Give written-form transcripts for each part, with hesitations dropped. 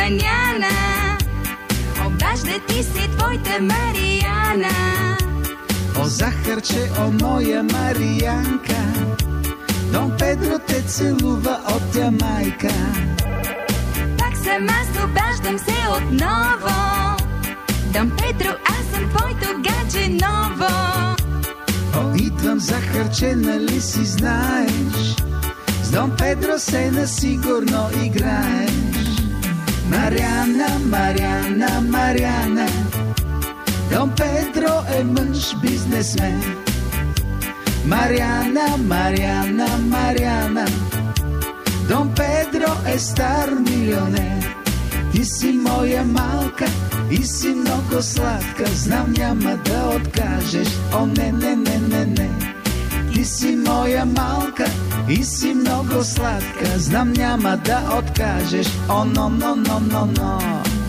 Маняна. Обажда ти се твоята Мариана. О, захарче, о, моя Мариянка, Дон Педро те целува от Ямайка. Пак съм аз, обаждам се отново. Дон Педро, аз съм твоето гадже ново. О, идвам, захарче, нали си знаеш, с Дон Педро се насигурно играеш. Мариана, Мариана, Мариана, Дон Педро е мъж бизнесмен. Мариана, Мариана, Мариана, Дон Педро е стар милионер. Ти си моя малка и си много сладка, знам няма да откажеш. О, не, не, не, не, не. Ти си моя малка и си много сладка, знам няма да откажеш. О, но, но, но, но, но.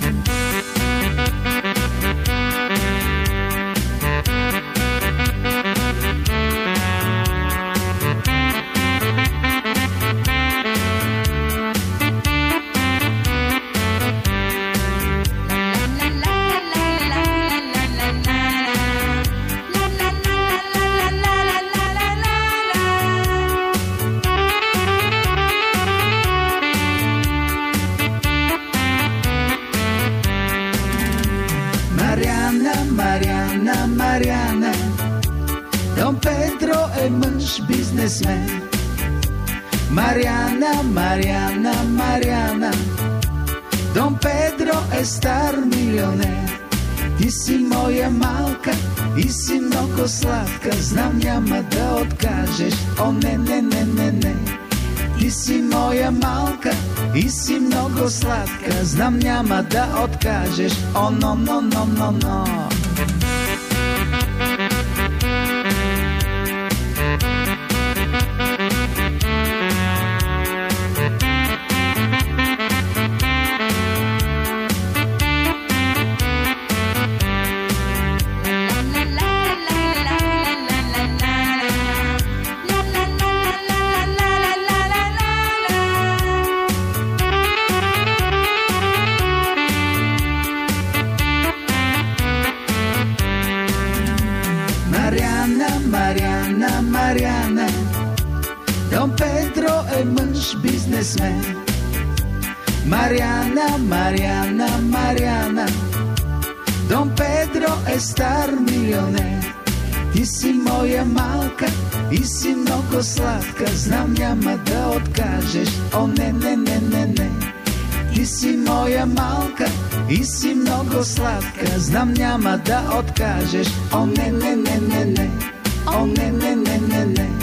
Мариана, Мариана, Дон Педро е мъж бизнесмен. Мариана, Мариана, Мариана, Дон Педро е стар милионер. Ти си моя малка и си много сладка, знам няма да откажеш. О, не, не, не, не, не. Ти си моя малка и си много сладка, знам няма да откажеш. О, но, но, но, но, но. Мариана, Мариана, Дон Педро е мъж бизнесмен. Мариана, Мариана, Мариана, Дон Педро е стар милионер. Ти си моя малка и си много сладка, знам няма да откажеш. О, не, не, не, не, не. Ти си моя малка и си много сладка, знам няма да откажеш. О, не, не, не, не, не. О, не, не, не, не, не.